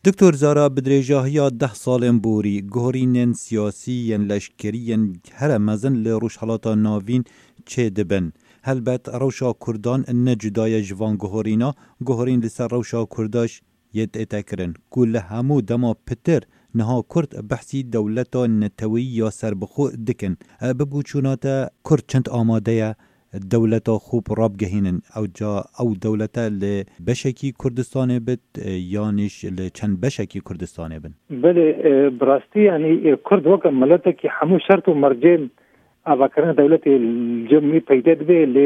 دکتور زارا بدرێژاهیا 10 ساڵên borî guherînên siyasî yên leşkerî yên here mezin li rojhilata navîn çê dibin. Helbet rewşa Kurdan ne cudaya ji van guherîna, guherîn li ser rewşa Kurdaş yê têtekirin ku li hemû dema pitir niha Kurd behsî dewleta netewî ya serbixwe dikin. Bibûçûna te Kurd çend amade ye دولتا خوب راب گهینن او جا او دولتا ل بشکی کردستان بد یانش ل چند بشکی کردستان بن بله براستی یعنی کرد وک ملت کی همو شرط و مرجع افکرنا دولت الجمهوری پیدا به ل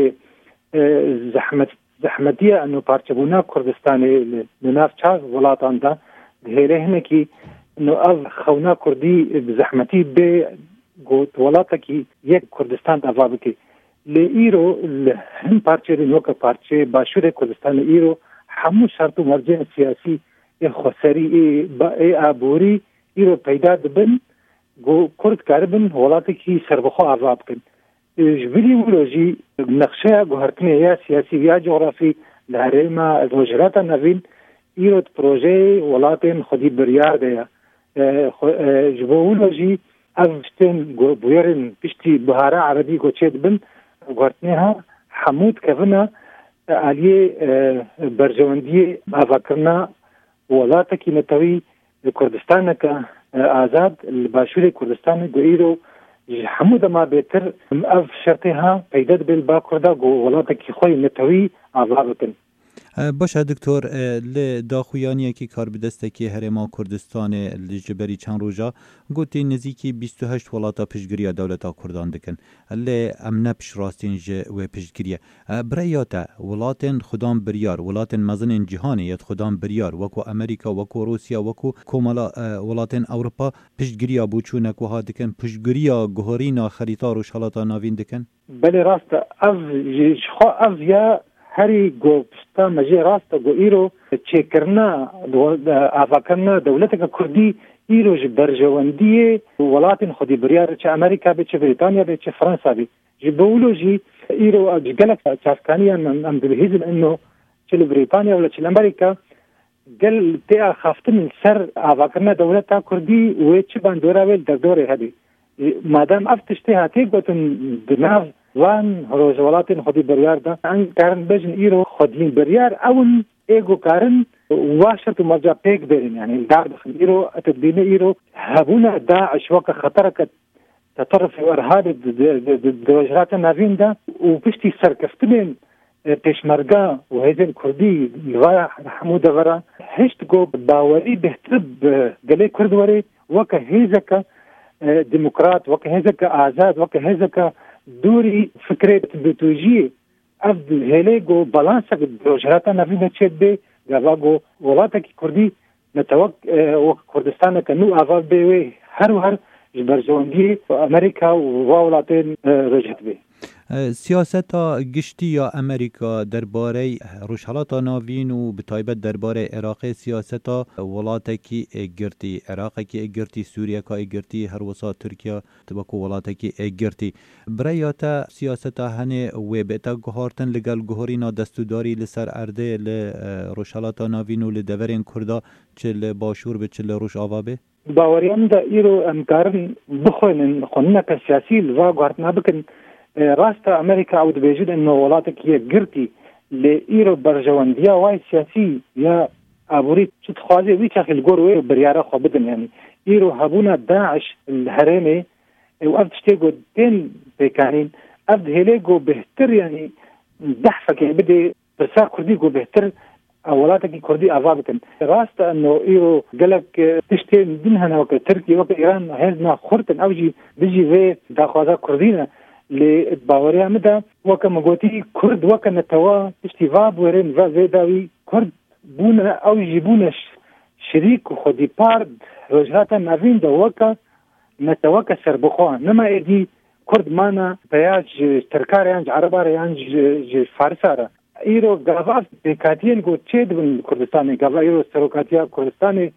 زحمتیه انه پارچبونا کردستان لناف چاز ولاتان دا هره کی انه از خونا کردی زحمتی به گوت ولاتا کی یک کردستان افابکی لإيرو هم پارچه نوکا پارچه باشور کردستان ایرو همو شرط و مرجع سیاسی خسری آبوری ایرو پیدا دبن گو کرد کاربن ولاتی کی سربخو آزاد کن جبلی ولوجی نقشه گوهرکنه یا سیاسی یا جغرافی لحرما الوجرات نوین ایرو پروژه ولاتین خودی بریار دیا جبو ولوجی افشتن گو بویرن پشتی بهاره عربی گو چید بن وقتها حمود كفنا عليه برجواندي افكرنا ولاته كي نتوي كردستان كآزاد الباشور كردستان غيرو حمود ما بيتر اف شرطها پیداد بالباكردا ولاته كي خوي نتوي آزادتن باشه دکتور لداخویانی که کار بدسته که هرما کردستان لجبری چند روزا گوتی نزیکی 28 ولاتا پشگیری دولتا کردان دکن لی امنه پش راستین جه و پشگیریه برایاتا ولاتن خودان بریار ولاتن مزن جهانی ید خودان بریار وکو امریکا وکو روسیا وکو کومالا ولاتن اوروپا پشگیری بوچونک وها دکن پشگیری گوهرینا خریطا روش حالاتا ناوین دکن بله راست از یا هری گوستا مجی راست گو ایرو چیکرنا آفاکرنا دولت کردی ایرو برجواندی ولاتن خودی بریار چه امریکا به چه بریتانیا به چه فرانسا به جبولوجی ایرو جلک چافکانی ام دلهیزن انه چه بریتانیا ولا چه امریکا قال تي خافتن سر آفاکرنا دولت کردی و چه باندورا ول در دوره هدی مادام افتشتی هاتی گوتن دناف وان روزولاتن خودی بریار دا ان کارن بجن ایرو خودین بریار اون ایگو کارن واشت مرجع پیک برین یعنی داخل ایرو اتدین ایرو هبونا داعش وقت خطرك تطرف وارهاب الدوجرات نافين دا وبشتي سركفتين تشمرقا وهذا كردي لغاية حمود غرا هشت جو باوري بهترب قلي كرد وري وكا هيزكا ديمقراط وكا هيزكا آزاد وكا هيزكا دوري فكرة بتوجيه أفضل هليجو بالانسك الدوجرات نافين تشد بي غاباغو ولاتك كردي نتوق وكردستان كنو أفضل بي هر جبرجواندی امریکا و ولاتین رجعت بی. سیاست گشتی یا امریکا درباره روشحالات ناوین و به تایبت درباره عراق سیاست ولاته کی گرتی عراق کی گرتی سوریه کی گرتی هر وسا ترکیه تبکو ولاته کی گرتی برایات سیاست هنه و بتا گهارتن لگل گهورینا دستوداری لسر ارده ل روشحالات ناوین و لدورین کردا چل باشور به چل روش آوابه باوریم دا ایرو امکارن بخوین خوننا كسياسي لوا غارتنا بكن راست امريكا عود بيجد انه ولاتك هي قرتي لايرو برجوانديا واي سياسي يا ابوري تخوازي ويتاخ الغور برياره خبدن يعني ايرو هبونا داعش الهرمي وابتشتيغو دين بكانين ابد هيليغو بهتر يعني دحفك بدي بس كرديغو بهتر اولاتك كردي افابكن راست انه ايرو قالك تشتي منها وك تركيا وك ايران هزنا خرطن اوجي بيجي في داخوازا كردينا لباوريا مدى وك مغوتي كرد وك نتوا تشتي فاب ورين في داوي كرد بونا اوجي بونا شريك خدي بارد رجعتا نافين دا وك نتوك سربخوان نما ايدي كرد مانا بياج تركاري انج عرباري انج فارسارا ایرو گاوا بکاتین گو چید بن کردستان گاوا ایرو سروکاتیا کردستان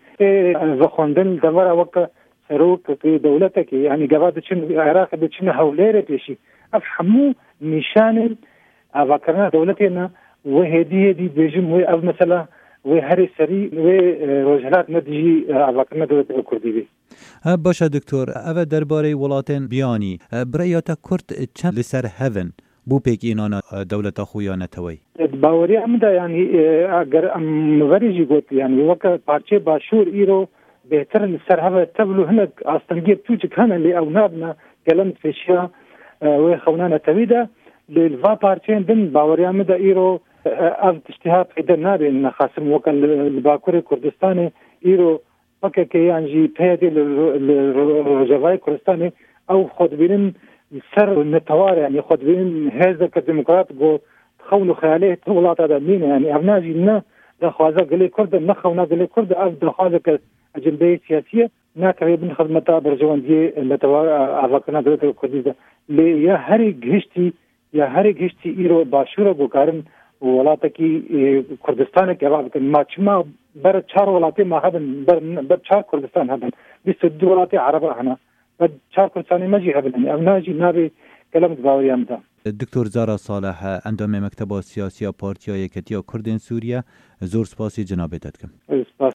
وخوندن دورا وک سروک کی دولت کی یعنی گاوا دچن عراق دچن حولره پیشی افهمو نشان افکرنا دولتنا وهدي دي بيجم اف مثلا و هر سری و روجهلات ندیجی آواکرنا دولت کردی بی. باشه دکتر، اوه درباره ولاتن بیانی برایاتا کرد چند لسر هفن بو پیک اینانا دولتا خویانه توی؟ باوری امدا یعنی اگر مبارجی گوت یعنی وقت پارچه باشور ایرو بهتر لسر هوا تبلو هنگ آستانگیر توچ کنه لی او نابنا کلمت فشیا و خونانه تویده للفا پارچه دن باوری امدا ایرو از تشتها پیدا نابه نخاسم وقت لباکور کردستان ایرو وقت که یعنی پیدا لرجوای کردستان او خود بینن سر نتوار يعني خد بين هذا كديمقراط جو تخونوا خياليه طولات هذا مين يعني ابناجي لنا دخوازا قال كرد نخونا قال كرد اب دخوازا كاجنده سياسيه ناك بن خدمتا برجوان دي نتوار افكنا دولت الكرديه لي يا هري غشتي ايرو باشوره بوكارن ولاتكي كردستان كباب ما چما بر چار ولاتي ما هبن بر چار كردستان هبن بس ولاتي عرب هنا بد چار كردستان ماجي هبن ابناجي نابي كلام باوريام ده دکتر زارا صالح اندام مکتب سیاسی پارتیا یکتیا کردین سوریه زور سپاسی جنابتت کم.